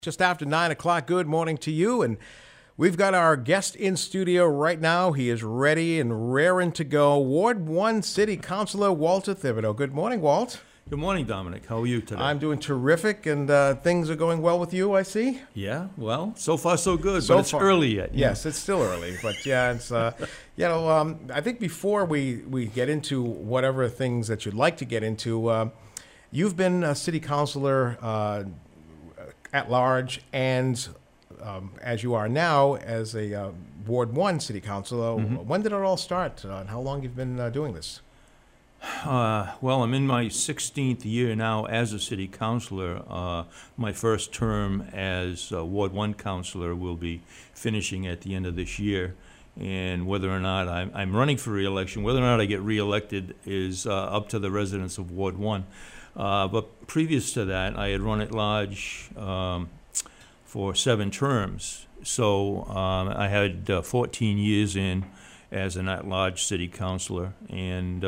Just after 9 o'clock, good morning to you. And we've got our guest in studio right now. He is ready and raring to go. Ward 1 City Councilor Walter Thibodeau. Good morning, Walt. Good morning, Dominic. How are you today? I'm doing terrific, and things are going well with you, I see. Yeah, well, so far so good, So but it's far. early yet. Yes, it's still early, but yeah, it's I think before we get into whatever things that you'd like to get into, you've been a city councilor at large, and as you are now as a Ward 1 city councilor. When did it all start, and how long you've been doing this? Well, I'm in my 16th year now as a city councilor. My first term as Ward 1 councilor will be finishing at the end of this year. And whether or not I'm running for re-election, whether or not I get re-elected is up to the residents of Ward 1. But previous to that, I had run at large for 7 terms. So I had 14 years in as an at-large city councilor. And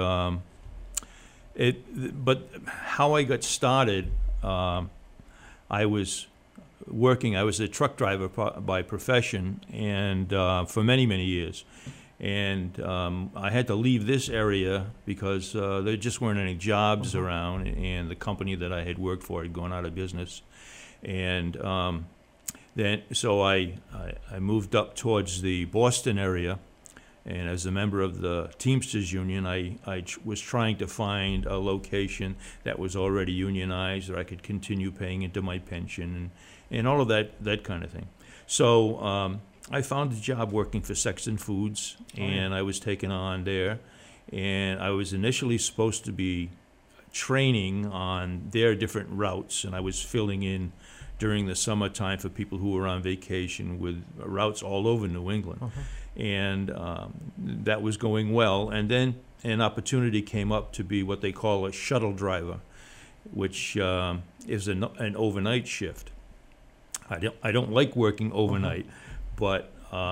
but how I got started, I was a truck driver by profession, and for many, many years. And I had to leave this area because there just weren't any jobs around, and the company that I had worked for had gone out of business. And so I moved up towards the Boston area, and as a member of the Teamsters Union, I was trying to find a location that was already unionized, or I could continue paying into my pension, and all of that kind of thing. So I found a job working for Sexton Foods, and I was taken on there. And I was initially supposed to be training on their different routes, and I was filling in during the summertime for people who were on vacation with routes all over New England. And that was going well. And then an opportunity came up to be what they call a shuttle driver, which is an overnight shift. I don't like working overnight, but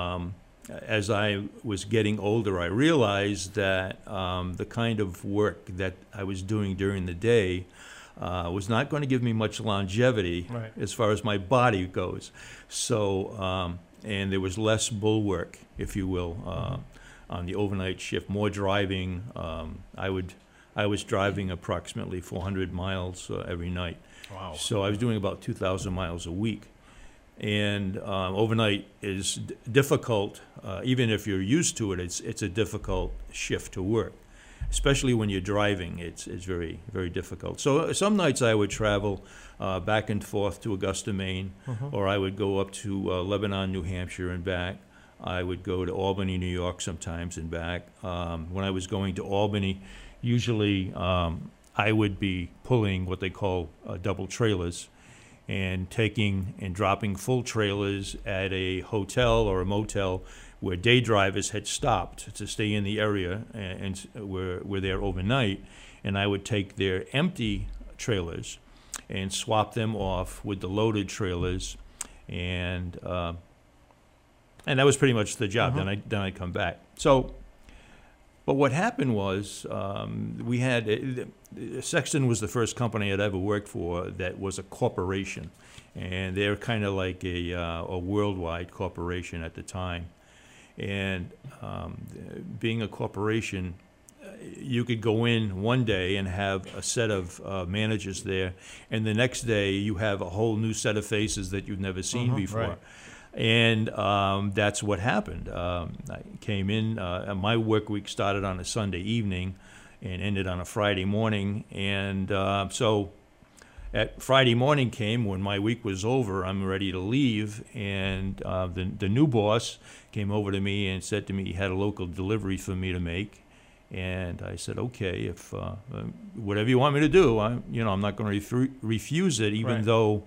as I was getting older, I realized that the kind of work that I was doing during the day was not going to give me much longevity as far as my body goes. So, and there was less bulwark, if you will, on the overnight shift, more driving. I was driving approximately 400 miles every night. Wow. So I was doing about 2,000 miles a week. And overnight is difficult, even if you're used to it, it's a difficult shift to work, especially when you're driving. It's very, very difficult. So some nights I would travel back and forth to Augusta, Maine, or I would go up to Lebanon, New Hampshire and back. I would go to Albany, New York sometimes and back. When I was going to Albany, usually I would be pulling what they call double trailers, and taking and dropping full trailers at a hotel or a motel where day drivers had stopped to stay in the area and were there overnight. And I would take their empty trailers and swap them off with the loaded trailers, and that was pretty much the job. Then I'd come back. So, but what happened was we had Sexton was the first company I'd ever worked for that was a corporation, and they're kind of like a worldwide corporation at the time. And being a corporation, you could go in one day and have a set of managers there, and the next day you have a whole new set of faces that you've never seen before. Right. And that's what happened. I came in, my work week started on a Sunday evening and ended on a Friday morning. And so at Friday morning came when my week was over, I'm ready to leave. And the new boss came over to me and said to me he had a local delivery for me to make. And I said, okay, if whatever you want me to do, I'm not going to refuse it, even though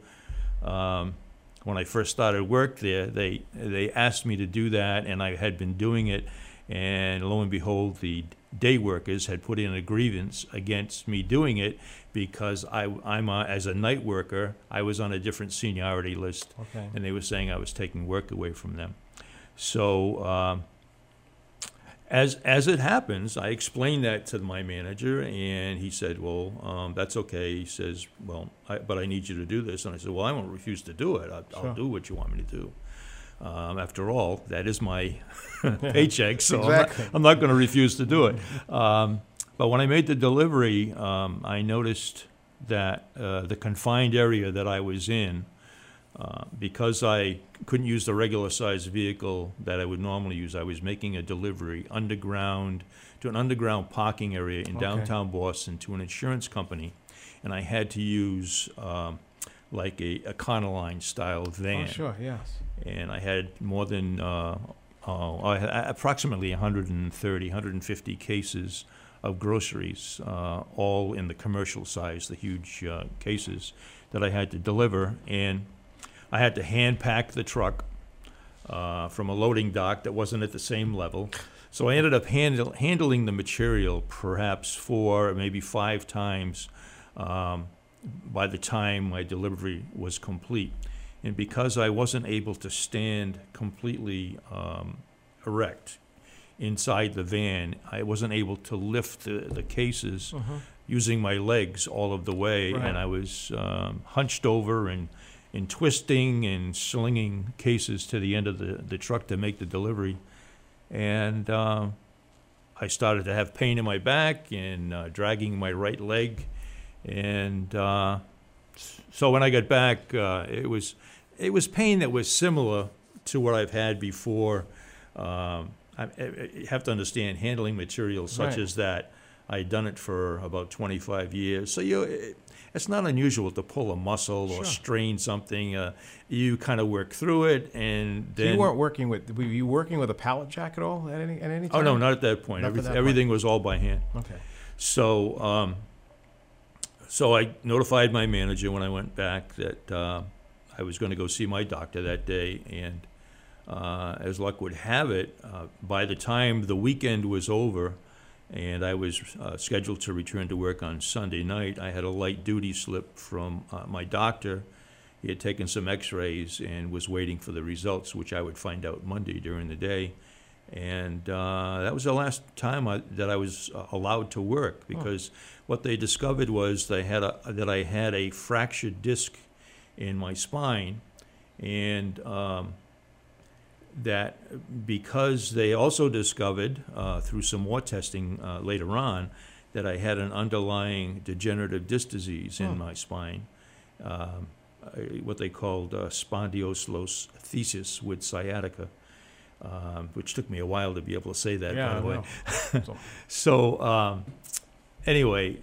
when I first started work there, they asked me to do that, and I had been doing it, and lo and behold, the day workers had put in a grievance against me doing it because I'm as a night worker, I was on a different seniority list, and they were saying I was taking work away from them. So as it happens, I explained that to my manager, and he said, "Well, that's okay." He says, "Well, but I need you to do this." And I said, "Well, I won't refuse to do it. I'll do what you want me to do. After all, that is my paycheck, so Exactly. I'm not going to refuse to do it." But when I made the delivery, I noticed that the confined area that I was in, because I couldn't use the regular sized vehicle that I would normally use, I was making a delivery underground to an underground parking area in downtown Boston to an insurance company, and I had to use like a Econoline style van. Oh, sure, yes. And I had more than I had approximately 130, 150 cases of groceries, all in the commercial size, the huge cases that I had to deliver. And I had to hand pack the truck from a loading dock that wasn't at the same level. So I ended up handling the material perhaps 4, maybe 5 times by the time my delivery was complete. And because I wasn't able to stand completely erect inside the van, I wasn't able to lift the cases using my legs all of the way. Right. And I was hunched over and twisting and slinging cases to the end of the truck to make the delivery. And I started to have pain in my back and dragging my right leg. And so when I got back, it was pain that was similar to what I've had before. You have to understand, handling materials such as that, I'd done it for about 25 years. So it's not unusual to pull a muscle or strain something. You kind of work through it, and then... So you weren't working with... Were you working with a pallet jack at all at any time? Oh, no, not at that point. Everything was all by hand. Okay. So so I notified my manager when I went back that I was going to go see my doctor that day, and as luck would have it, by the time the weekend was over and I was scheduled to return to work on Sunday night, I had a light duty slip from my doctor. He had taken some x-rays and was waiting for the results, which I would find out Monday during the day. And that was the last time that I was allowed to work, because what they discovered was that I had a fractured disc in my spine, and that because they also discovered through some more testing later on that I had an underlying degenerative disc disease in my spine, what they called spondylolisthesis with sciatica, which took me a while to be able to say that, by the way. So anyway,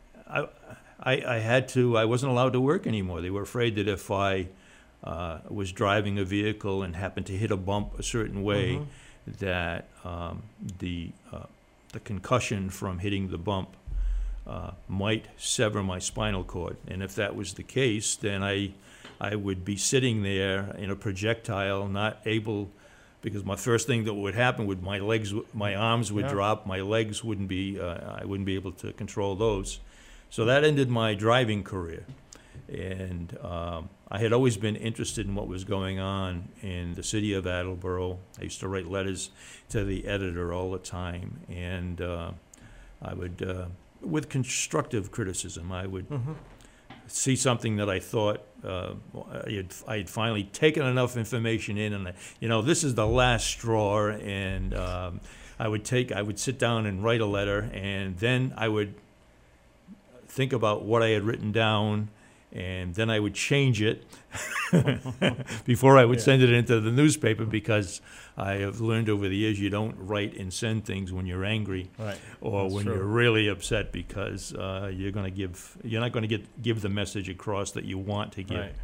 I wasn't allowed to work anymore. They were afraid that if I was driving a vehicle and happened to hit a bump a certain way, that the concussion from hitting the bump might sever my spinal cord. And if that was the case, then I would be sitting there in a projectile, not able, because my first thing that would happen would my arms would drop, my legs wouldn't be, I wouldn't be able to control those. So that ended my driving career. And I had always been interested in what was going on in the city of Attleboro. I used to write letters to the editor all the time, and I would, with constructive criticism, I would see something that I thought I had finally taken enough information in, and this is the last straw, and I would sit down and write a letter, and then I would think about what I had written down, and then I would change it before I would send it into the newspaper, because I have learned over the years you don't write and send things when you're angry, or when you're really upset, because you're not going to give the message across that you want to give. Right.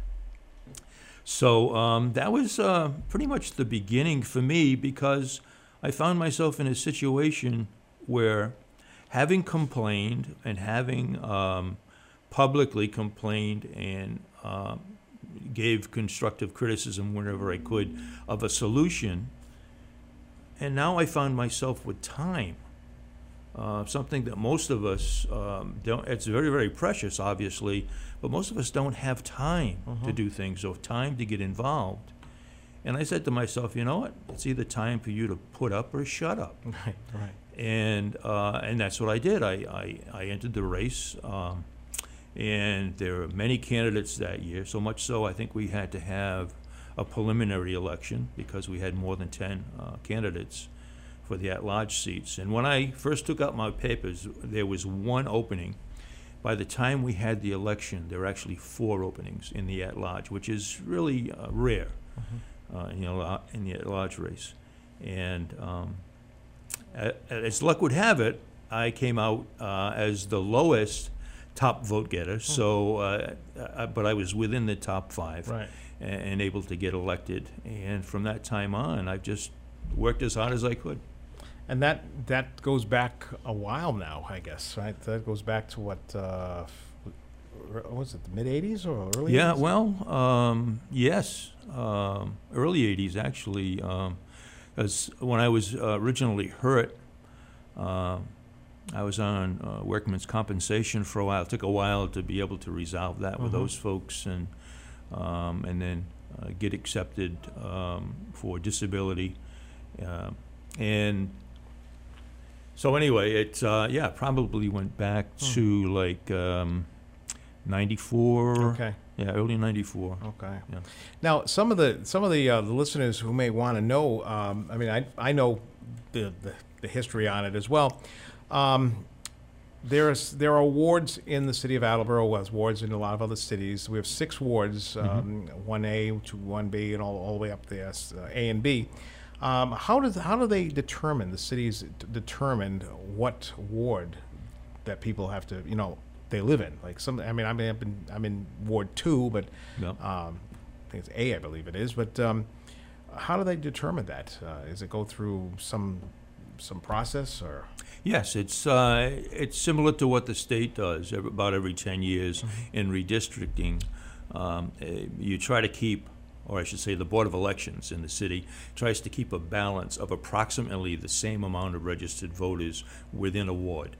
So that was pretty much the beginning for me, because I found myself in a situation where, having complained and having publicly complained and gave constructive criticism whenever I could of a solution, and now I found myself with time, something that most of us don't. It's very, very precious, obviously, but most of us don't have time to do things, or time to get involved. And I said to myself, you know what? It's either time for you to put up or shut up. Right, right. And that's what I did. I entered the race, and there were many candidates that year. So much so, I think we had to have a preliminary election because we had more than 10 candidates for the at-large seats. And when I first took out my papers, there was one opening. By the time we had the election, there were actually 4 openings in the at-large, which is really rare in the at-large race. And as luck would have it, I came out as the lowest top vote getter. So, but I was within the top 5, Right. and able to get elected. And from that time on, I've just worked as hard as I could. And that goes back a while now, I guess, right? That goes back to what was it, the mid-'80s or early 80s? Yeah, well, yes, early 80s actually. Because when I was originally hurt, I was on workman's compensation for a while. It took a while to be able to resolve that with those folks, and then get accepted for disability, and so anyway, it probably went back to like 94. Okay. Yeah, early 94. Okay. Yeah. Now, some of the listeners who may want to know, I mean, I know the history on it as well. There are wards in the city of Attleboro, as wards in a lot of other cities. We have 6 wards, 1A to 1B, and all the way up there, A and B. How do they determine, the cities determine what ward that people have to, they live in? Like I'm in Ward 2, but Yep. I think it's A, I believe it is. But how do they determine that? Does it go through some process, or? Yes, it's similar to what the state does about every 10 years in redistricting. You try to keep, or I should say the Board of Elections in the city tries to keep a balance of approximately the same amount of registered voters within a ward.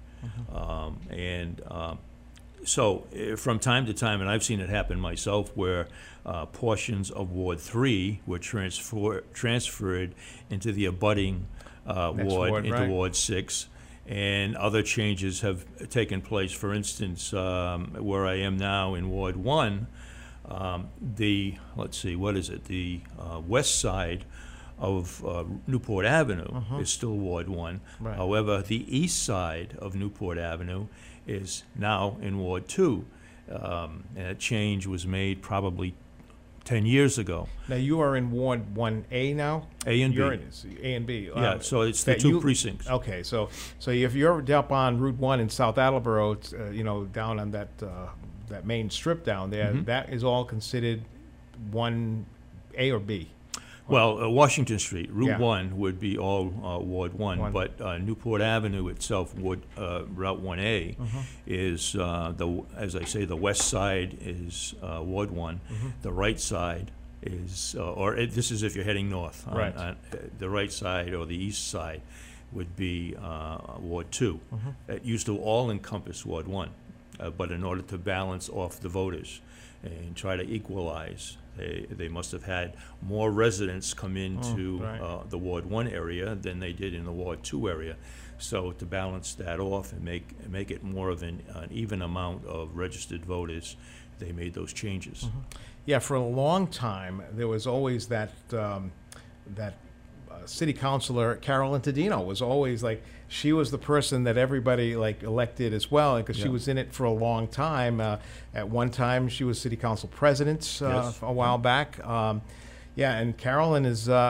So from time to time, and I've seen it happen myself, where portions of Ward 3 were transferred into the abutting ward, into right. Ward 6, and other changes have taken place. For instance, where I am now in Ward 1, the west side of Newport Avenue is still Ward 1. Right. However, the east side of Newport Avenue is now in Ward 2. And a change was made probably 10 years ago. Now, you are in Ward 1A now? A and B. You're in A and B. Yeah, so it's the that 2 precincts. Okay, so if you're up on Route 1 in South Attleboro, it's, down on that main strip down there, that is all considered 1A or B? Well, Washington Street, Route Yeah. 1 would be all Ward 1, but Newport Avenue itself, Route 1A, is, as I say, the west side is Ward 1. The right side is, this is if you're heading north. Right. The right side or the east side would be Ward 2. It used to all encompass Ward 1, but in order to balance off the voters and try to equalize, they must have had more residents come into the Ward 1 area than they did in the Ward 2 area. So to balance that off and make it more of an even amount of registered voters, they made those changes. Yeah, for a long time, there was always that city councilor, Carolyn Tadino, was always like, she was the person that everybody elected as well, because she was in it for a long time. At one time, she was city council president a while back. And Carolyn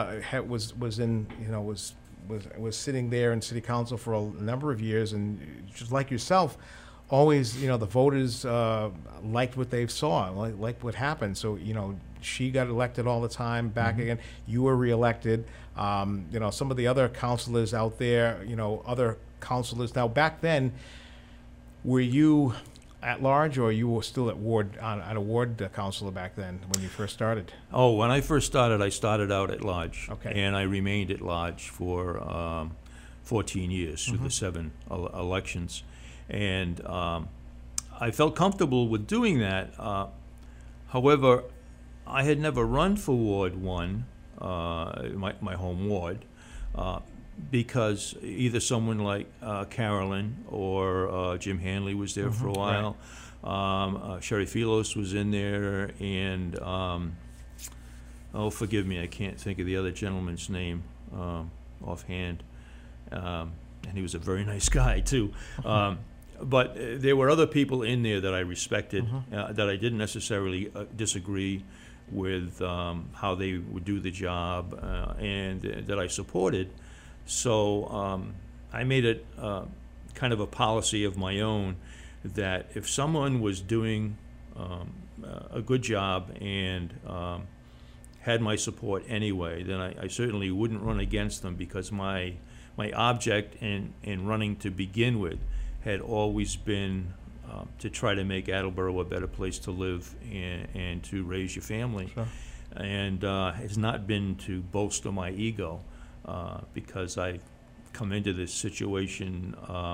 was sitting there in city council for a number of years, and just like yourself, always, the voters liked what they saw, liked what happened. So, she got elected all the time, back again. You were reelected. Some of the other councilors out there, other councilors. Now, back then, were you at large, or you were still at a ward councilor back then when you first started? Oh, when I first started, I started out at large. Okay. And I remained at large for 14 years through the 7 elections. And I felt comfortable with doing that. However, I had never run for Ward 1 my home ward, because either someone like Carolyn or Jim Hanley was there for a while. Sherry Philos was in there, and oh, forgive me, I can't think of the other gentleman's name offhand. And he was a very nice guy too. But there were other people in there that I respected, that I didn't necessarily disagree with how they would do the job, and that I supported. So I made it kind of a policy of my own that if someone was doing a good job and had my support anyway, then I certainly wouldn't run against them, because my object in running to begin with had always been to try to make Attleboro a better place to live and to raise your family. Sure. And has not been to bolster my ego, because I've come into this situation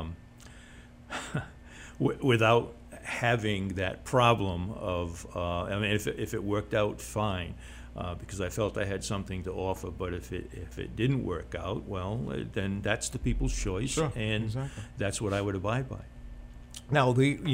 without having that problem of, I mean, if it worked out, fine. Because I felt I had something to offer, but if it didn't work out, well, then that's the people's choice, Sure, and exactly. that's what I would abide by. Now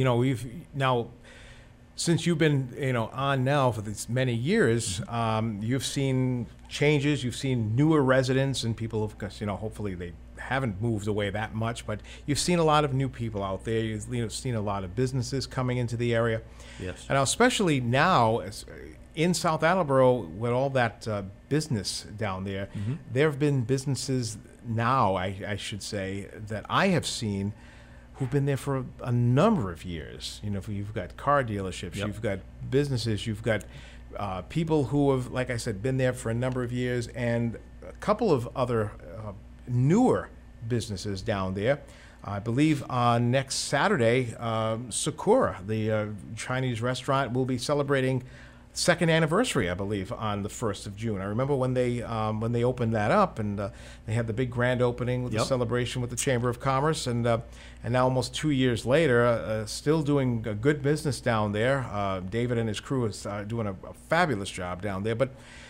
since you've been on now for these many years, you've seen changes. You've seen newer residents and people, of course, hopefully they haven't moved away that much, but you've seen a lot of new people out there. You've seen a lot of businesses coming into the area. Yes. And especially now, in South Attleboro, with all that business down there, there have been businesses now, I should say, that I have seen who've been there for a number of years. You've got car dealerships, Yep. you've got businesses, you've got people who have, like I said, been there for a number of years, and a couple of other newer businesses down there. I believe on next Saturday, Sakura, the Chinese restaurant, will be celebrating second anniversary, I believe, on the 1st of June. I remember when they opened that up, and they had the big grand opening with the Yep. celebration with the Chamber of Commerce, and now almost 2 years later, still doing a good business down there. David and his crew is doing a fabulous job down there, but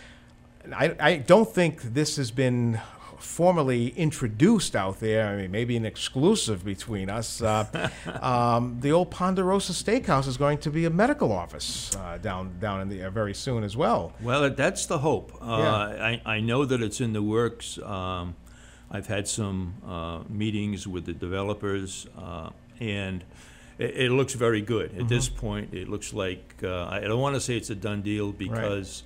I don't think this has been formally introduced out there. I mean, maybe an exclusive between us. The old Ponderosa Steakhouse is going to be a medical office down in the very soon as well. Well, that's the hope. Yeah. I know that it's in the works. I've had some meetings with the developers, and it looks very good. At this point, it looks like, I don't want to say it's a done deal, because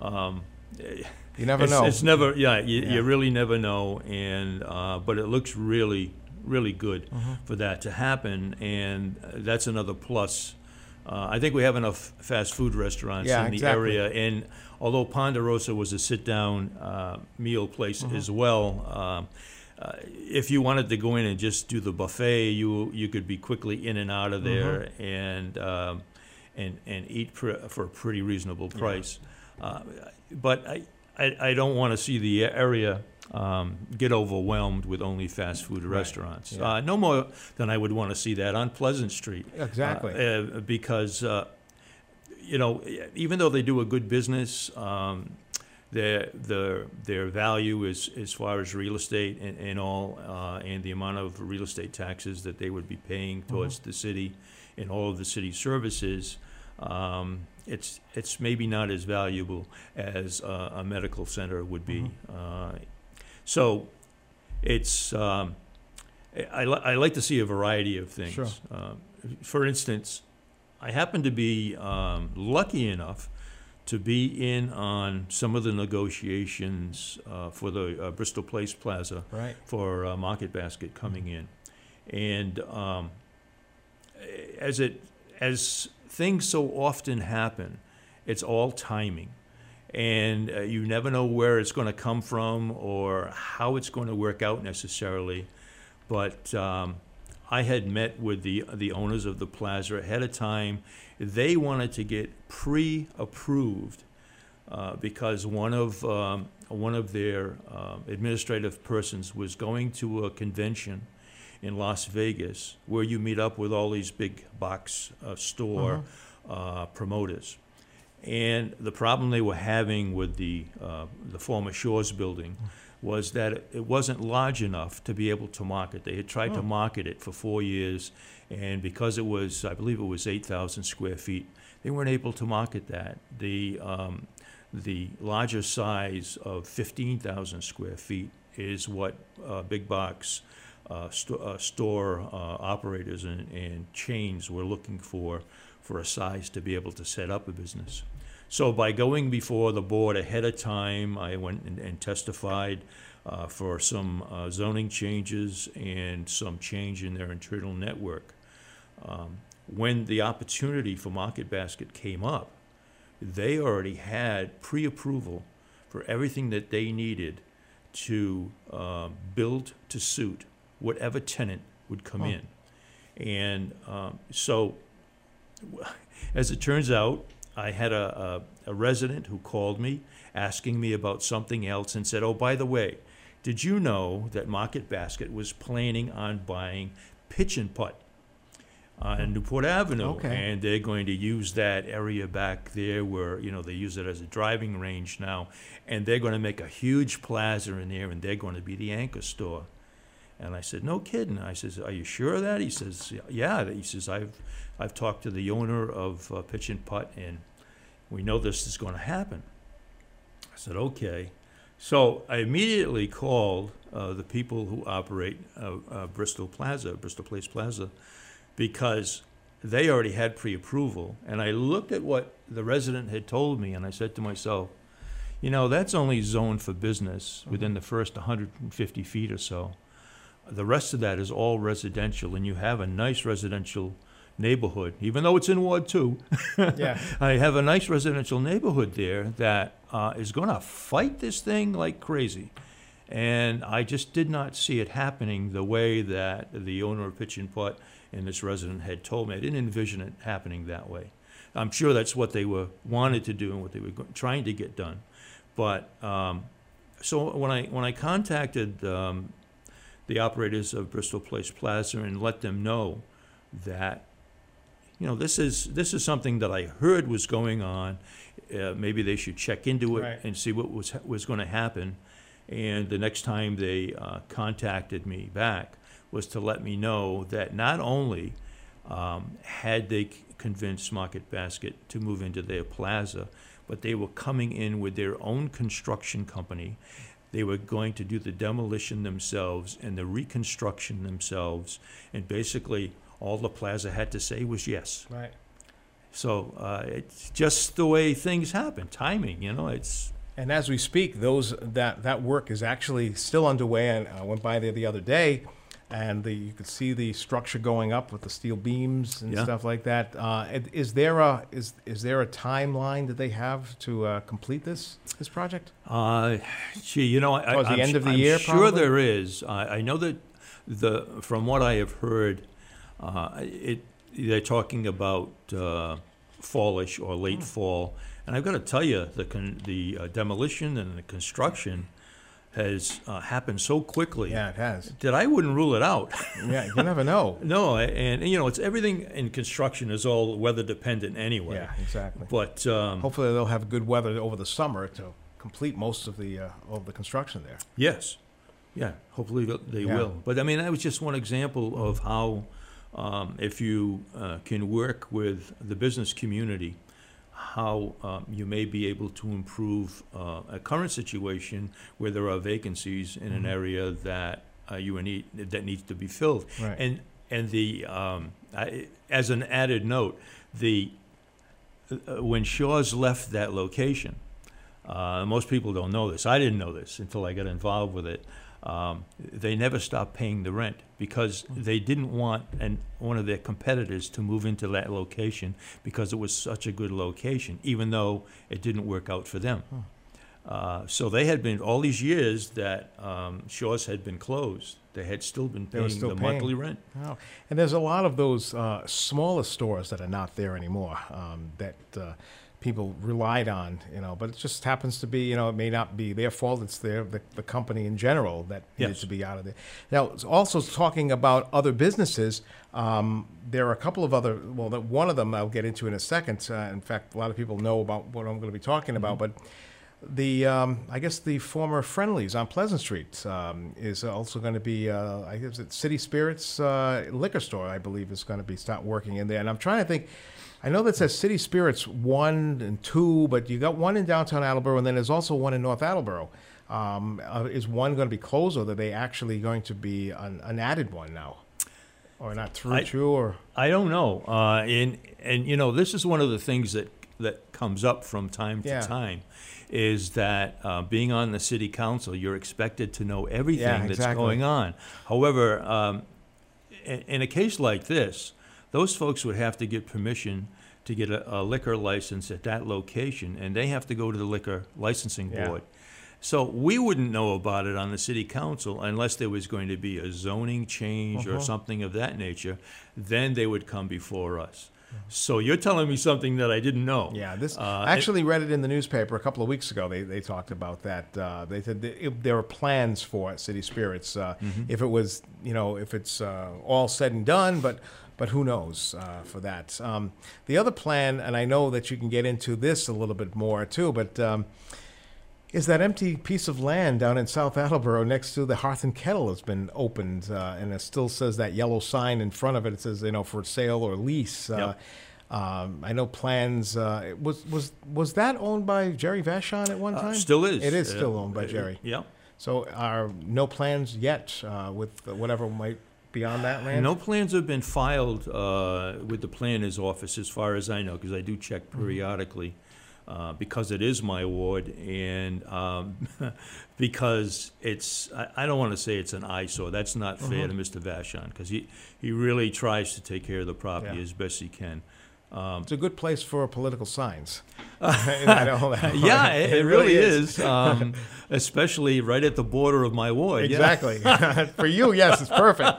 You never know. It's never, you really never know, and but it looks really, really good for that to happen, and that's another plus. I think we have enough fast food restaurants in the exactly. area, and although Ponderosa was a sit-down meal place as well, if you wanted to go in and just do the buffet, you could be quickly in and out of there and eat for a pretty reasonable price. But I don't want to see the area get overwhelmed with only fast food restaurants. Yeah. No more than I would want to see that on Pleasant Street. Exactly. Because, even though they do a good business, their value is as far as real estate and all, and the amount of real estate taxes that they would be paying towards the city and all of the city services. It's maybe not as valuable as a medical center would be. So it's I like to see a variety of things. Sure. For instance, I happen to be lucky enough to be in on some of the negotiations for the Bristol Place Plaza for Market Basket coming in, and as things so often happen, it's all timing. And you never know where it's going to come from or how it's going to work out necessarily. But I had met with the owners of the plaza ahead of time. They wanted to get pre-approved because one of their administrative persons was going to a convention in Las Vegas, where you meet up with all these big box store promoters. And the problem they were having with the former Shores building was that it wasn't large enough to be able to market. They had tried to market it for 4 years, and because it was, I believe it was 8,000 square feet, they weren't able to market that. The larger size of 15,000 square feet is what big box store operators and chains were looking for a size to be able to set up a business. So by going before the board ahead of time, I went and testified for some zoning changes and some change in their internal network. When the opportunity for Market Basket came up, they already had pre-approval for everything that they needed to build to suit whatever tenant would come in. And so, as it turns out, I had a resident who called me asking me about something else and said, oh, by the way, did you know that Market Basket was planning on buying Pitch and Putt on Newport Avenue? Okay. And they're going to use that area back there where, they use it as a driving range now. And they're going to make a huge plaza in there, and they're going to be the anchor store. And I said, no kidding. I says, are you sure of that? He says, yeah. He says, I've talked to the owner of Pitch and Putt, and we know this is going to happen. I said, okay. So I immediately called the people who operate Bristol Place Plaza, because they already had pre-approval. And I looked at what the resident had told me, and I said to myself, that's only zoned for business within the first 150 feet or so. The rest of that is all residential, and you have a nice residential neighborhood, even though it's in Ward 2. Yeah. I have a nice residential neighborhood there that is going to fight this thing like crazy. And I just did not see it happening the way that the owner of Pitch and Putt and this resident had told me. I didn't envision it happening that way. I'm sure that's what they wanted to do and what they were trying to get done. But so when I contacted the operators of Bristol Place Plaza and let them know that, this is something that I heard was going on. Maybe they should check into it Right. and see what was going to happen. And the next time they contacted me back was to let me know that not only had they convinced Market Basket to move into their plaza, but they were coming in with their own construction company. They were going to do the demolition themselves and the reconstruction themselves, and basically all the plaza had to say was yes. Right. So it's just the way things happen, timing, it's... And as we speak, that work is actually still underway. And I went by there the other day, and you could see the structure going up with the steel beams and Yeah. stuff like that. Is there a timeline that they have to complete this project? Gee, Towards the end of the I'm year, sure probably? there is. I know that from what I have heard, they're talking about fallish or late fall. And I've got to tell you, the demolition and the construction has happened so quickly Yeah, it has. that I wouldn't rule it out. Yeah, you never know. No, and it's everything in construction is all weather dependent anyway. Yeah, exactly. But Hopefully they'll have good weather over the summer to complete most of the construction there. yes, yeah, hopefully they Yeah. will. But I mean, that was just one example of how if you can work with the business community, how you may be able to improve a current situation where there are vacancies in an area that that needs to be filled. Right. And the as an added note, when Shaw's left that location, most people don't know this. I didn't know this until I got involved with it. They never stopped paying the rent because they didn't want one of their competitors to move into that location because it was such a good location, even though it didn't work out for them. So they had been, all these years that Shaw's had been closed, they had still been They were paying still the paying. monthly rent. Oh. And there's a lot of those smaller stores that are not there anymore that people relied on, but it just happens to be, it may not be their fault. It's the company in general that needs Yes. to be out of there. Now, it's also talking about other businesses. There are a couple of other, one of them I'll get into in a second. In fact, a lot of people know about what I'm going to be talking about, but I guess the former Friendlies on Pleasant Street is also going to be, I guess it's City Spirits liquor store, I believe, is going to be start working in there. And I'm trying to think, I know that says City Spirits 1 and 2, but you got one in downtown Attleboro, and then there's also one in North Attleboro. Is one going to be closed, or are they actually going to be an added one now? Or not true, or? I don't know. And this is one of the things that comes up from time to time, is that being on the city council, you're expected to know everything that's going on. However, in a case like this, those folks would have to get permission to get a liquor license at that location, and they have to go to the liquor licensing board. So we wouldn't know about it on the city council unless there was going to be a zoning change or something of that nature. Then they would come before us. So you're telling me something that I didn't know. Yeah, I actually read it in the newspaper a couple of weeks ago. They talked about that. They said there were plans for City Spirits if it was, if it's all said and done, but who knows for that. The other plan, and I know that you can get into this a little bit more too, but is that empty piece of land down in South Attleboro next to the Hearth and Kettle has been opened, and it still says that yellow sign in front of it. It says, for sale or lease. Yep. I know plans. Was that owned by Jerry Vachon at one time? Still is. It is still owned by Jerry. Yeah. So are no plans yet with whatever might be on that land? No plans have been filed with the planner's office, as far as I know, because I do check periodically. Because it is my ward, and because I don't want to say it's an eyesore. That's not fair to Mr. Vachon, because he really tries to take care of the property as best he can. It's a good place for political signs. I know that. Yeah, it really is, especially right at the border of my ward. Exactly. For you, yes, it's perfect.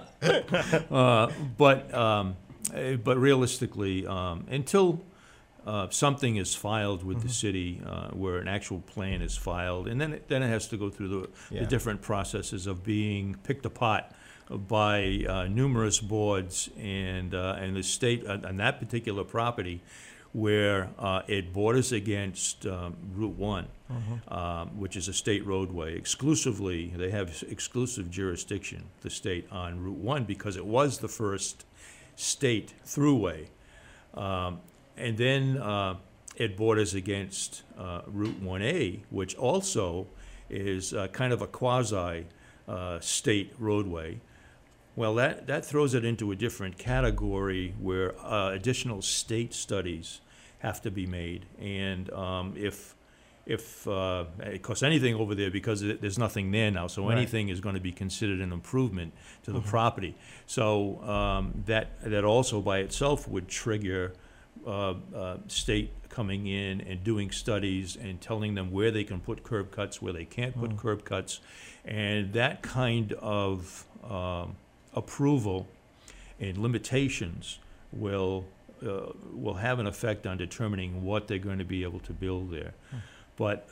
But realistically, until something is filed with the city, where an actual plan is filed, and then it has to go through the different processes of being picked apart by numerous boards, and the state on that particular property, where it borders against Route 1, which is a state roadway. Exclusively, they have exclusive jurisdiction, the state, on Route 1, because it was the first state thruway. And then it borders against Route 1A, which also is kind of a quasi-state roadway. Well, that throws it into a different category where additional state studies have to be made. And if it costs anything over there, because there's nothing there now, so anything is going to be considered an improvement to the property. So that also by itself would trigger state coming in and doing studies and telling them where they can put curb cuts, where they can't put curb cuts, and that kind of approval and limitations will have an effect on determining what they're going to be able to build there. But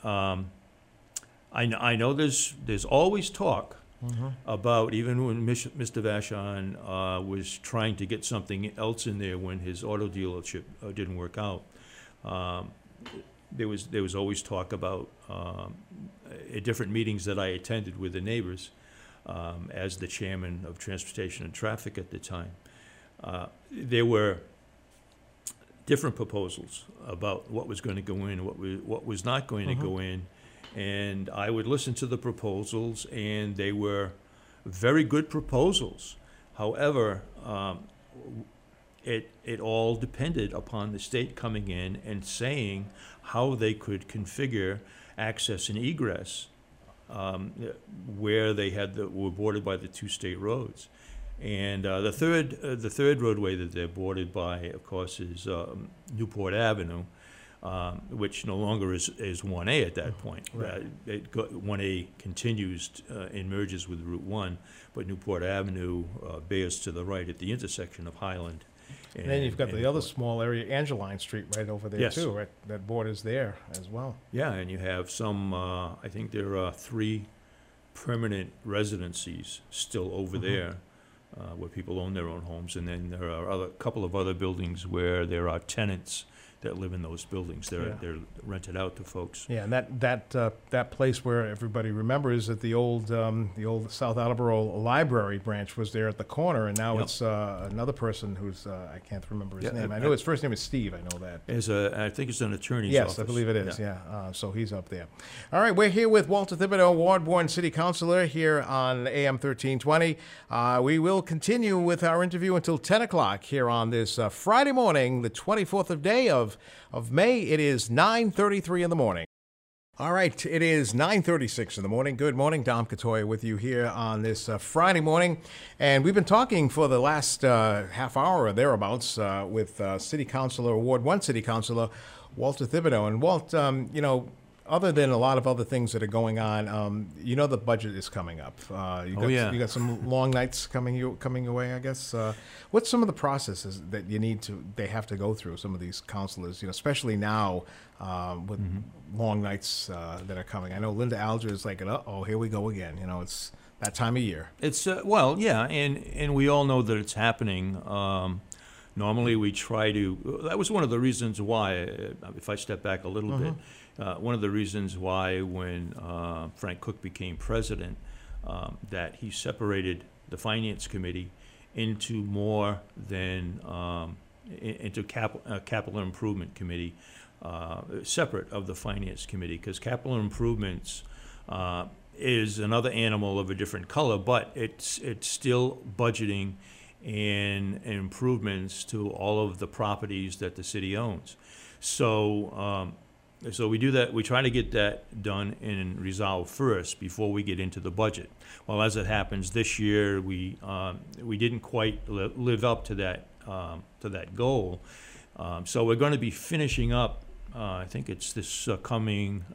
I know there's always talk about, even when Mr. Vachon was trying to get something else in there when his auto dealership didn't work out. There was always talk about at different meetings that I attended with the neighbors as the chairman of Transportation and Traffic at the time. There were different proposals about what was going to go in, what was not going to go in. And I would listen to the proposals, and they were very good proposals. However, it all depended upon the state coming in and saying how they could configure access and egress where they were bordered by the two state roads. And the third roadway that they're bordered by, of course, is Newport Avenue. Which no longer is 1A at that point. 1A continues and merges with Route 1, but Newport Avenue bears to the right at the intersection of Highland And then you've got the other small area, Angeline Street, right over there Yes. too, right? That borders there as well. Yeah, and you have some, I think there are 3 permanent residencies still over there, where people own their own homes, and then there are a couple of other buildings where there are tenants that live in those buildings. Yeah. They're rented out to folks. Yeah, and that place where everybody remembers that the old South Attleboro Library branch was there at the corner, and now Yep. it's another person who's I can't remember his Yeah, name. I know his first name is Steve. I know that. I think it's an attorney's Yes, office. I believe it is. Yeah. So he's up there. All right, we're here with Walter Thibodeau, Ward 1 City Councilor, here on AM 1320. We will continue with our interview until 10 o'clock here on this Friday morning, the 24th day of May. It is 9:33 in the morning. All right, it is 9:36 in the morning. Good morning, Dom Catoya with you here on this Friday morning. And we've been talking for the last half hour or thereabouts with City Councilor, Ward 1 City Councilor, Walter Thibodeau. And Walt, other than a lot of other things that are going on, the budget is coming up. Yeah. You got some long nights coming your way, I guess. What's some of the processes that they have to go through, some of these councilors, especially now with long nights that are coming? I know Linda Alger is like, here we go again. It's that time of year. It's, and we all know that it's happening. Normally we try to, that was one of the reasons why, if I step back a little bit, one of the reasons why when Frank Cook became president, that he separated the Finance Committee into more than, into Capital Improvement Committee, separate of the Finance Committee, because Capital Improvements is another animal of a different color, but it's still budgeting and improvements to all of the properties that the city owns. So we do that. We try to get that done and resolved first before we get into the budget. Well, as it happens, this year we didn't quite live up to that goal. So we're going to be finishing up. I think it's this coming.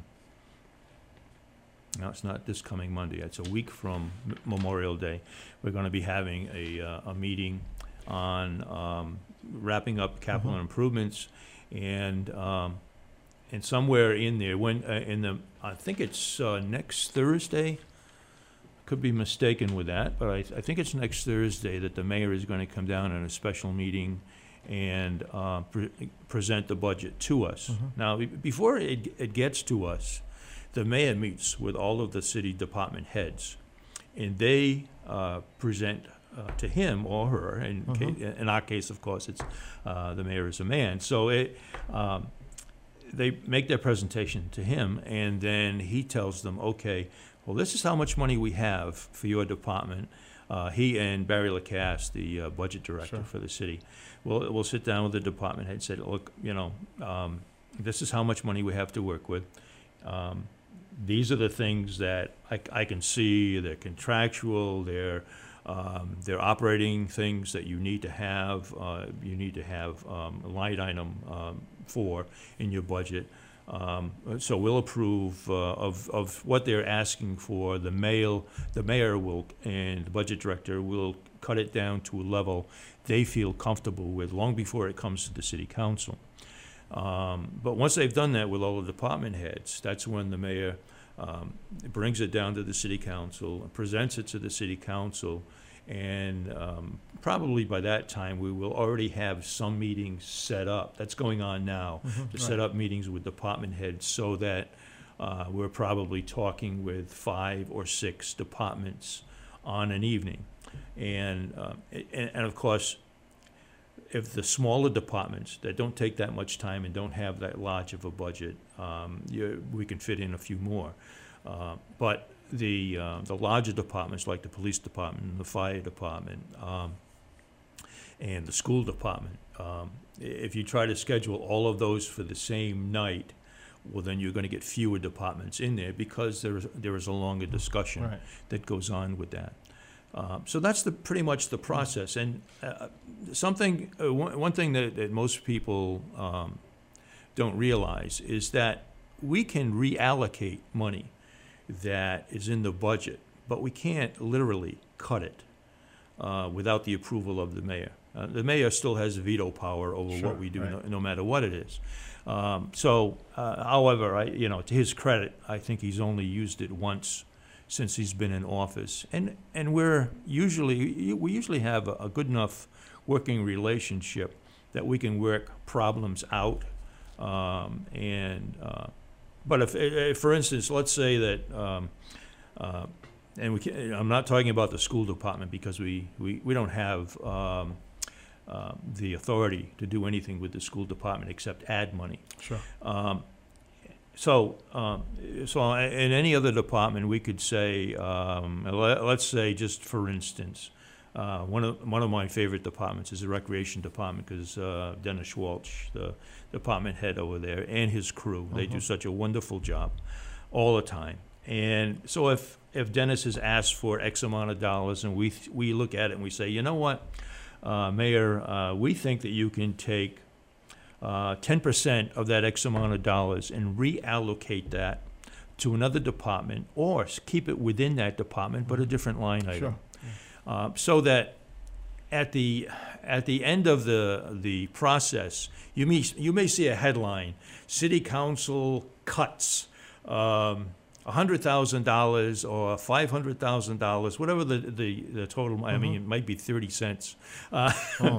No, it's not this coming Monday. It's a week from Memorial Day. We're going to be having a meeting on wrapping up capital improvements, and somewhere in there, I think it's next Thursday. Could be mistaken with that, but I think it's next Thursday that the mayor is going to come down in a special meeting and present the budget to us. Now, before it gets to us, the mayor meets with all of the city department heads, and they present to him or her. In our case, of course, it's the mayor is a man. So they make their presentation to him, and then he tells them, okay, well, this is how much money we have for your department. He and Barry Lacasse, the budget director for the city, we'll sit down with the department head and say, look, this is how much money we have to work with. These are the things that I can see. They're contractual. They're operating things that you need to have. You need to have a line item for in your budget. So we'll approve of what they're asking for. The mayor will, and the budget director will cut it down to a level they feel comfortable with long before it comes to the city council. But once they've done that with all the department heads, that's when the mayor brings it down to the city council, presents it to the city council, and probably by that time we will already have some meetings set up. That's going on now, to set up meetings with department heads so that we're probably talking with 5 or 6 departments on an evening. And of course, if the smaller departments that don't take that much time and don't have that large of a budget, we can fit in a few more. But the larger departments, like the police department and the fire department and the school department, if you try to schedule all of those for the same night, well, then you're going to get fewer departments in there because there is a longer discussion that goes on with that. So that's pretty much the process. And one thing that most people don't realize is that we can reallocate money that is in the budget, but we can't literally cut it without the approval of the mayor. The mayor still has veto power over Sure, what we do, right. no matter what it is. However, to his credit, I think he's only used it once since he's been in office, and we usually have a good enough working relationship that we can work problems out. But if, for instance, let's say that, I'm not talking about the school department because we don't have the authority to do anything with the school department except add money. Sure. So in any other department, we could say, let's say, just for instance, one of my favorite departments is the recreation department because Dennis Schwalch, the department head over there, and his crew, they do such a wonderful job all the time. And so if Dennis has asked for X amount of dollars, and we look at it and we say, you know what, Mayor, we think that you can take 10% of that X amount of dollars and reallocate that to another department, or keep it within that department, but a different line item. Sure. So that at the end of the process, you may see a headline: City Council cuts $100,000 or $500,000, whatever the total. I mean, it might be 30 cents, but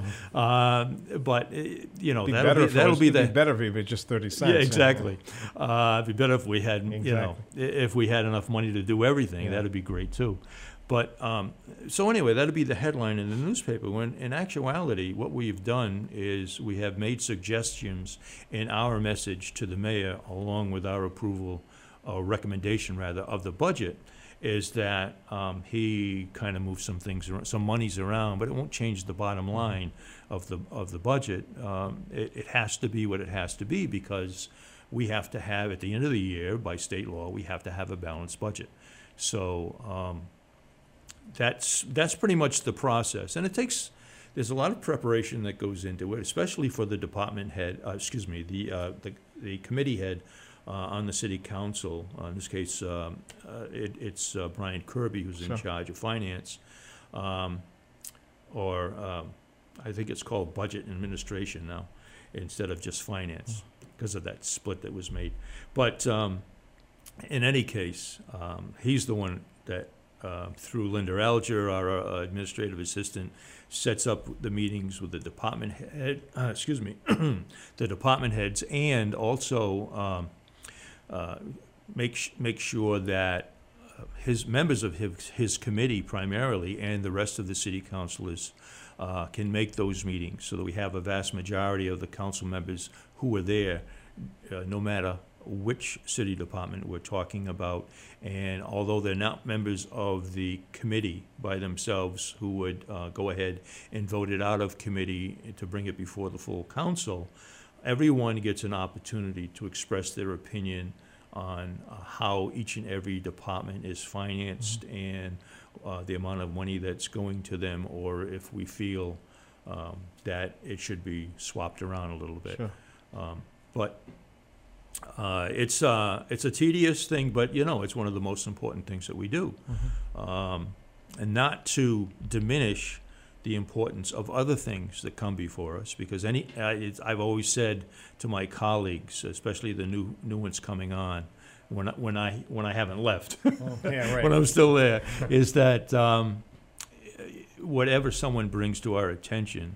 that'll be better if it was just 30 cents. Yeah, exactly. It'd be better if we had Exactly. if we had enough money to do everything. Yeah. That'd be great too. But so anyway, that'd be the headline in the newspaper. When in actuality, what we've done is we have made suggestions in our message to the mayor, along with our approval or recommendation rather of the budget, is that he kind of moves some monies around, but it won't change the bottom line of the budget. It has to be what it has to be because we have to have, at the end of the year, by state law, we have to have a balanced budget. So that's pretty much the process, and there's a lot of preparation that goes into it, especially for the department head. The committee head. On the city council, in this case, it's Brian Kirby who's in Sure. charge of finance, or I think it's called budget and administration now, instead of just finance, because of that split that was made. But in any case, he's the one that, through Linda Alger, our administrative assistant, sets up the meetings with the department head. The department heads, and also. Make sure that his members of his committee primarily and the rest of the city councilors can make those meetings, so that we have a vast majority of the council members who are there, no matter which city department we're talking about. And although they're not members of the committee by themselves, who would go ahead and vote it out of committee to bring it before the full council, everyone gets an opportunity to express their opinion on how each and every department is financed and the amount of money that's going to them, or if we feel that it should be swapped around a little bit. Sure. But it's a tedious thing, but it's one of the most important things that we do. And not to diminish the importance of other things that come before us, because I've always said to my colleagues, especially the new ones coming on, when I haven't left, Yeah, right. when I'm still there, is that whatever someone brings to our attention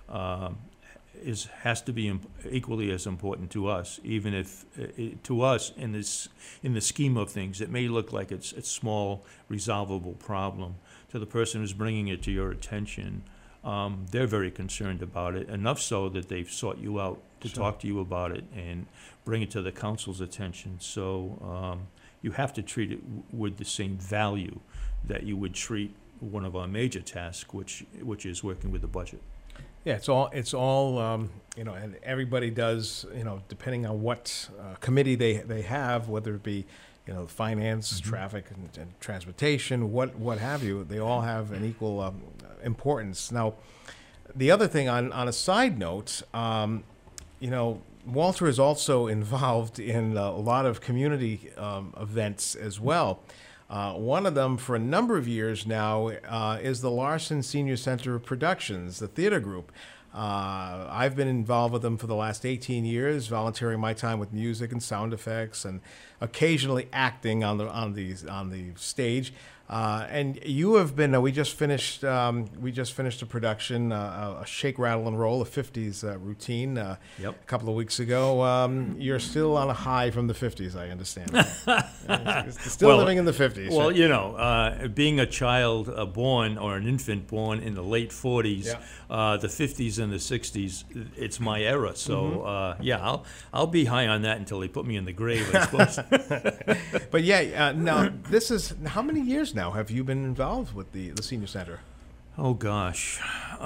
has to be equally as important to us, even if to us in the scheme of things it may look like it's a small resolvable problem. To the person who's bringing it to your attention, they're very concerned about it, enough so that they've sought you out to Sure. talk to you about it and bring it to the council's attention. So you have to treat it with the same value that you would treat one of our major tasks, which is working with the budget. Yeah, it's all and everybody does, depending on what committee they have, whether it be, finance, traffic, and transportation, what have you. They all have an equal importance. Now, the other thing, on a side note, Walter is also involved in a lot of community events as well. One of them, for a number of years now, is the Larson Senior Center of Productions, the theater group. I've been involved with them for the last 18 years, volunteering my time with music and sound effects, and occasionally acting on the stage. And you have been. We just finished a production, a Shake, Rattle, and Roll, a '50s routine. Yep. A couple of weeks ago. You're still on a high from the '50s, I understand. Still living in the '50s. Well, you know, being a child born or an infant born in the late '40s, the '50s and the '60s, it's my era. So yeah, I'll be high on that until they put me in the grave, I suppose. But yeah, now this is how many years now have you been involved with the senior center? Oh gosh,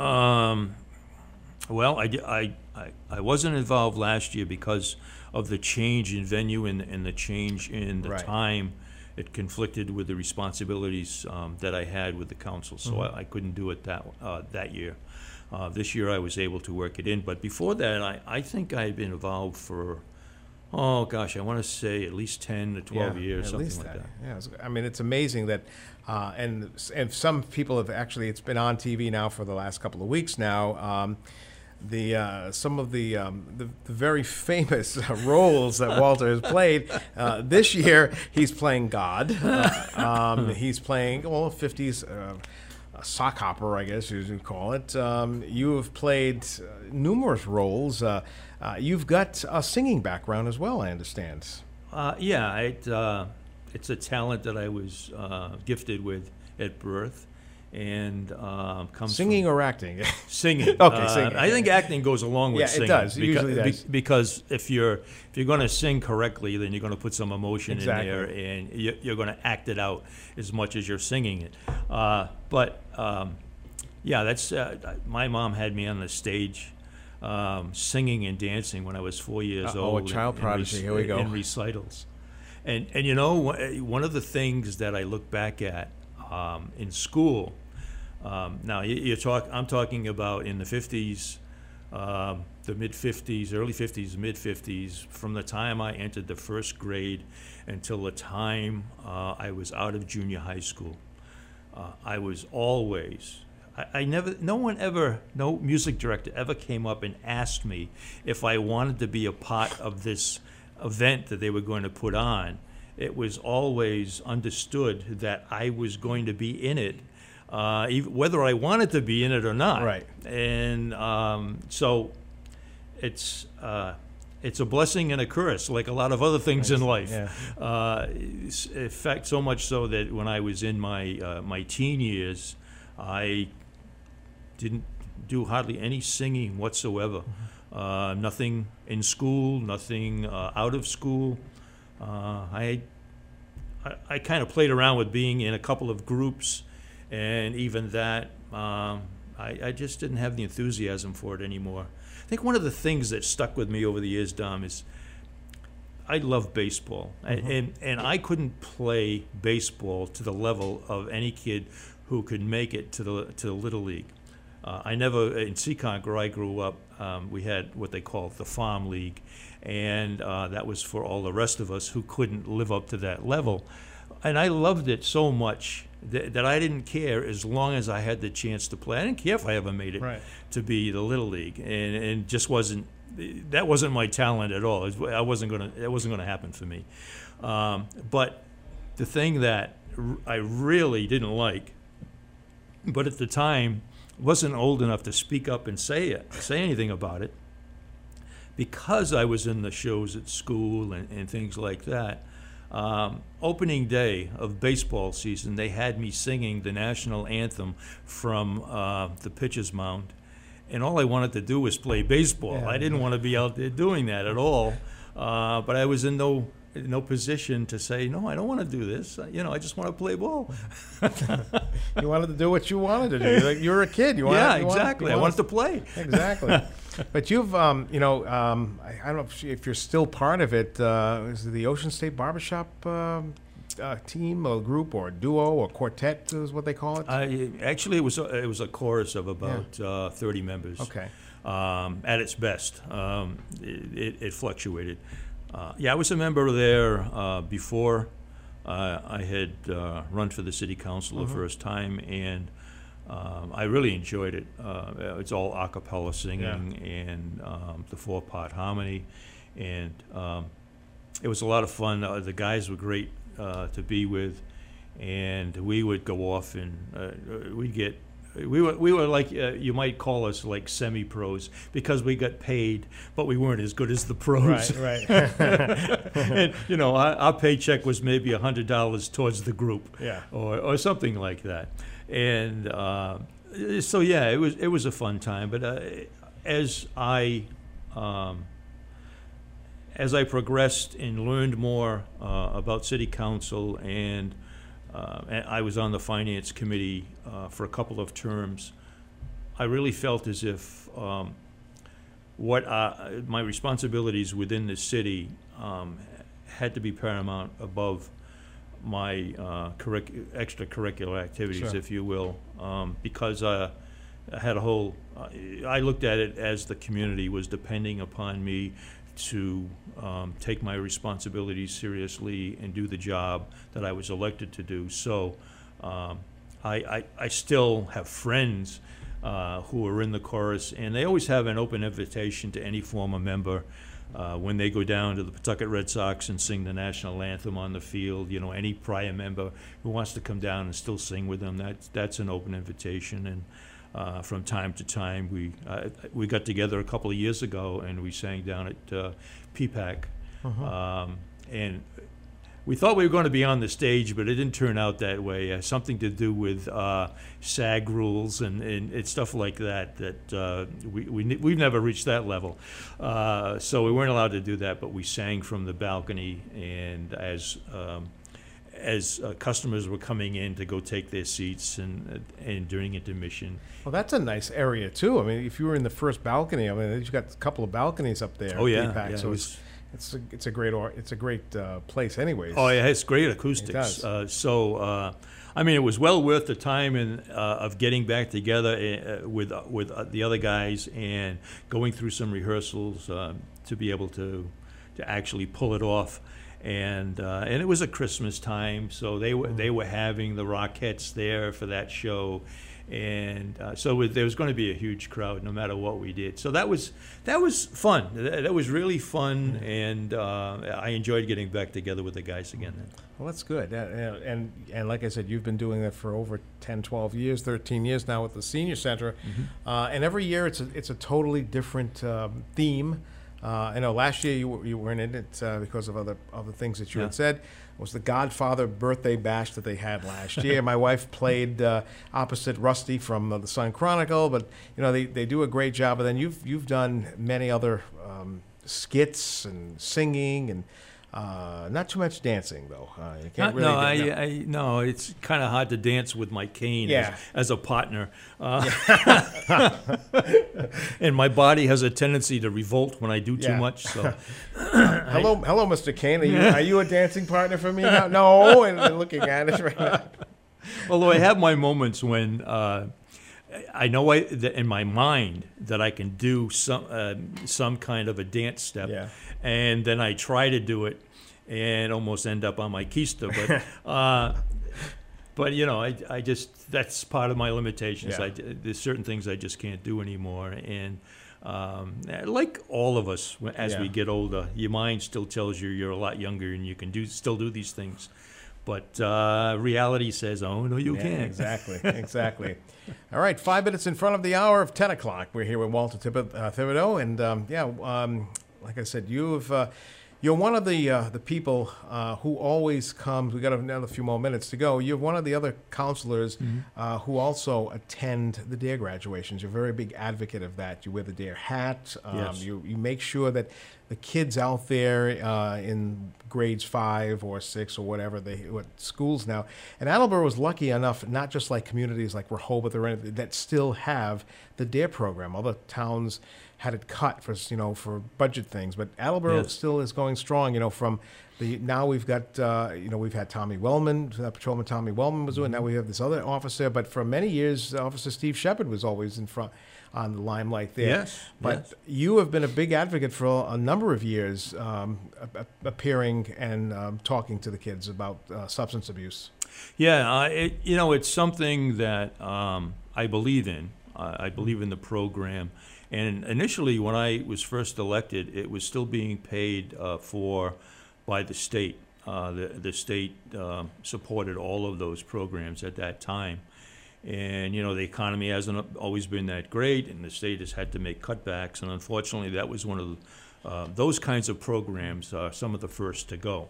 well, I wasn't involved last year because of the change in venue and the change in the time. It conflicted with the responsibilities that I had with the council, so I couldn't do it that year. This year I was able to work it in, but before that, I think I had been involved for. Oh gosh, I want to say at least 10 to 12 years, something like that. Yeah, I mean, it's amazing that, and some people have actually. It's been on TV now for the last couple of weeks now. Some of the very famous roles that Walter has played. This year, he's playing God. He's playing 50s. Sock hopper, I guess you would call it. You have played numerous roles. You've got a singing background as well, I understand. Yeah, it's a talent that I was gifted with at birth, and comes singing from or acting? Singing. Okay, singing. I think acting goes along with singing. Yeah, it does. It usually does. Because if you're going to sing correctly, then you're going to put some emotion in there, and you're going to act it out as much as you're singing it. Yeah, that's my mom had me on the stage singing and dancing when I was 4 years old. Oh, a child prodigy. Here we go. In recitals. And you know, one of the things that I look back at in school, now I'm talking about in the 50s, the mid-50s, early 50s, mid-50s, from the time I entered the first grade until the time I was out of junior high school. I was always, no music director ever came up and asked me if I wanted to be a part of this event that they were going to put on. It was always understood that I was going to be in it, whether I wanted to be in it or not. Right. And so it's a blessing and a curse, like a lot of other things in life. Yeah. In fact, so much so that when I was in my teen years, I didn't do hardly any singing whatsoever. Nothing in school, nothing out of school. I kind of played around with being in a couple of groups, and even that, I just didn't have the enthusiasm for it anymore. I think one of the things that stuck with me over the years, Dom, is I love baseball, and I couldn't play baseball to the level of any kid who could make it to the Little League. I never, in Seekonk, where I grew up, we had what they call the Farm League, and that was for all the rest of us who couldn't live up to that level. And I loved it so much that I didn't care as long as I had the chance to play. I didn't care if I ever made it to be the Little League, and just wasn't. That wasn't my talent at all. It wasn't gonna happen for me. But the thing that I really didn't like, but at the time wasn't old enough to speak up and say anything about it, because I was in the shows at school and things like that. Opening day of baseball season, they had me singing the national anthem from the pitcher's mound, and all I wanted to do was play baseball. Yeah. I didn't want to be out there doing that at all, but I was in no position to say, no, I don't want to do this. I just want to play ball. You wanted to do what you wanted to do. Like, you were a kid. Exactly. I wanted to play. Exactly. But you've, I don't know if you're still part of it. Is it the Ocean State Barbershop team, or group, or duo, or quartet is what they call it? Actually, it was a chorus of about 30 members. Okay. At its best, it fluctuated. I was a member there before I had run for the city council the first time, and I really enjoyed it. It's all a cappella singing and the four-part harmony, and it was a lot of fun. The guys were great to be with, and we would go off and we were like, you might call us like semi-pros, because we got paid, but we weren't as good as the pros. Right. And you know, our paycheck was maybe $100 towards the group, or something like that. And so yeah, it was a fun time. But as I progressed and learned more about city council, and I was on the finance committee for a couple of terms, I really felt as if what my responsibilities within the city had to be paramount above my extracurricular activities, Sure. if you will, because I had a whole. I looked at it as the community was depending upon me to take my responsibilities seriously and do the job that I was elected to do. So I still have friends who are in the chorus, and they always have an open invitation to any former member when they go down to the Pawtucket Red Sox and sing the national anthem on the field. You know, any prior member who wants to come down and still sing with them, that's an open invitation. And from time to time, we got together a couple of years ago and we sang down at PPAC, and we thought we were going to be on the stage, but it didn't turn out that way. Something to do with SAG rules and stuff like that. We've never reached that level, so we weren't allowed to do that. But we sang from the balcony, and as customers were coming in to go take their seats, and during intermission. Well, that's a nice area too. I mean, if you were in the first balcony, I mean, you've got a couple of balconies up there. Oh yeah, PPAC, yeah, so it's a great place, anyways. Oh yeah, it's great acoustics. It does. I mean, it was well worth the time of getting back together with the other guys and going through some rehearsals to be able to actually pull it off. And it was a Christmas time, so they were having the Rockettes there for that show, and so there was going to be a huge crowd no matter what we did. So that was fun. That was really fun, and I enjoyed getting back together with the guys again. Well, that's good. And like I said, you've been doing that for over 10, 12 years, 13 years now with the Senior Center, and every year it's a totally different theme. I know last year you weren't in it because of other things that you had said. It was the Godfather birthday bash that they had last year. My wife played opposite Rusty from the Sun Chronicle, but you know they do a great job. And then you've done many other skits and singing, and not too much dancing though. You can't really no, it's kind of hard to dance with my cane as a partner. And my body has a tendency to revolt when I do too much. So, hello, Mr. Kane. Are you a dancing partner for me now? No, and looking at us right now. Although I have my moments when I know that in my mind that I can do some kind of a dance step, and then I try to do it and almost end up on my keister. But you know, I just, that's part of my limitations. There's certain things I just can't do anymore, and like all of us, as we get older, your mind still tells you you're a lot younger and you can still do these things. But reality says, oh, no, you can't. Exactly. All right, 5 minutes in front of the hour of 10 o'clock. We're here with Walter Thibodeau. And, like I said, you're one of the people who always comes. We got another few more minutes to go. You're one of the other counselors who also attend the DARE graduations. You're a very big advocate of that. You wear the DARE hat. You make sure that the kids out there in grades 5 or 6 or whatever, what schools now. And Attleboro was lucky enough, not just like communities like Rehoboth or anything, that still have the DARE program. Other towns had it cut for budget things, but Attleboro still is going strong. From Now we've got, we've had Tommy Wellman, Patrolman Tommy Wellman was doing. Now we have this other officer, but for many years, Officer Steve Shepard was always in front on the limelight there. Yes. But you have been a big advocate for a number of years, appearing and talking to the kids about substance abuse. Yeah, it's something that I believe in. I believe in the program. And initially, when I was first elected, it was still being paid for by the state. The state supported all of those programs at that time. And, the economy hasn't always been that great, and the state has had to make cutbacks. And unfortunately, that was one of those kinds of programs, some of the first to go.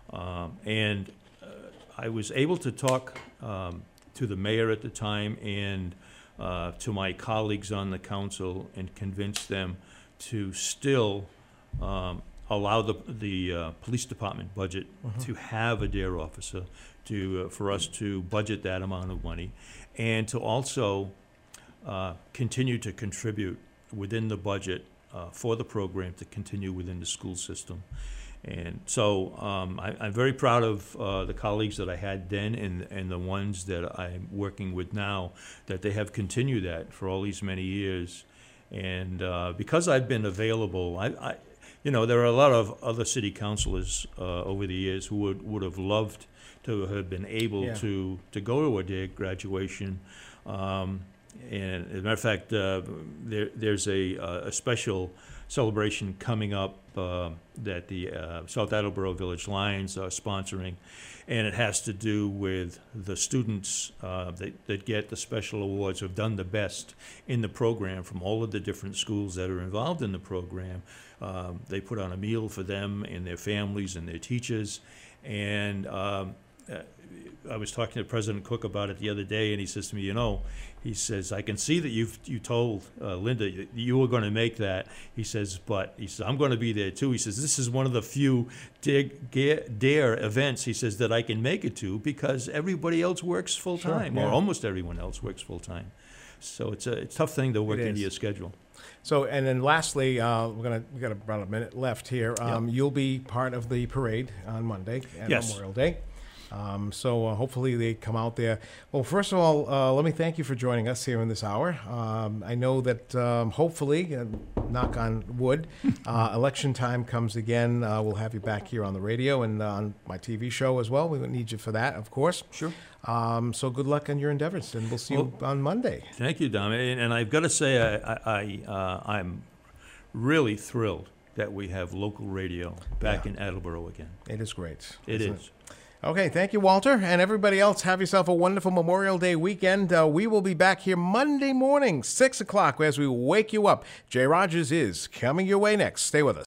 And I was able to talk to the mayor at the time and to my colleagues on the council and convince them to still allow the police department budget to have a DARE officer, for us to budget that amount of money, and to also continue to contribute within the budget for the program to continue within the school system. And so I'm very proud of the colleagues that I had then and the ones that I'm working with now, that they have continued that for all these many years. And because I've been available, there are a lot of other city councilors over the years who would have loved to have been able to go to a DARE graduation. And as a matter of fact, there's a special celebration coming up that the South Attleboro Village Lions are sponsoring, and it has to do with the students that get the special awards, who have done the best in the program from all of the different schools that are involved in the program. They put on a meal for them and their families and their teachers, and I was talking to President Cook about it the other day, and he says to me, he says, I can see that you told Linda that you were going to make that. He says, but he says, I'm going to be there too. He says, this is one of the few DARE events, he says, that I can make it to because everybody else works full time, Sure, yeah. or almost everyone else works full time. So it's a tough thing to work It into is. your schedule. So, and then lastly, we got about a minute left here. You'll be part of the parade on Monday at Yes. Memorial Day. So hopefully they come out there. Well, first of all, let me thank you for joining us here in this hour. I know that hopefully, knock on wood, election time comes again. We'll have you back here on the radio and on my TV show as well. We need you for that, of course. Sure. So good luck on your endeavors, and we'll see you on Monday. Thank you, Dom. And I've got to say, I'm really thrilled that we have local radio back in Attleboro again. It is great. It isn't is. Okay, thank you, Walter. And everybody else, have yourself a wonderful Memorial Day weekend. We will be back here Monday morning, 6 o'clock, as we wake you up. Jay Rogers is coming your way next. Stay with us.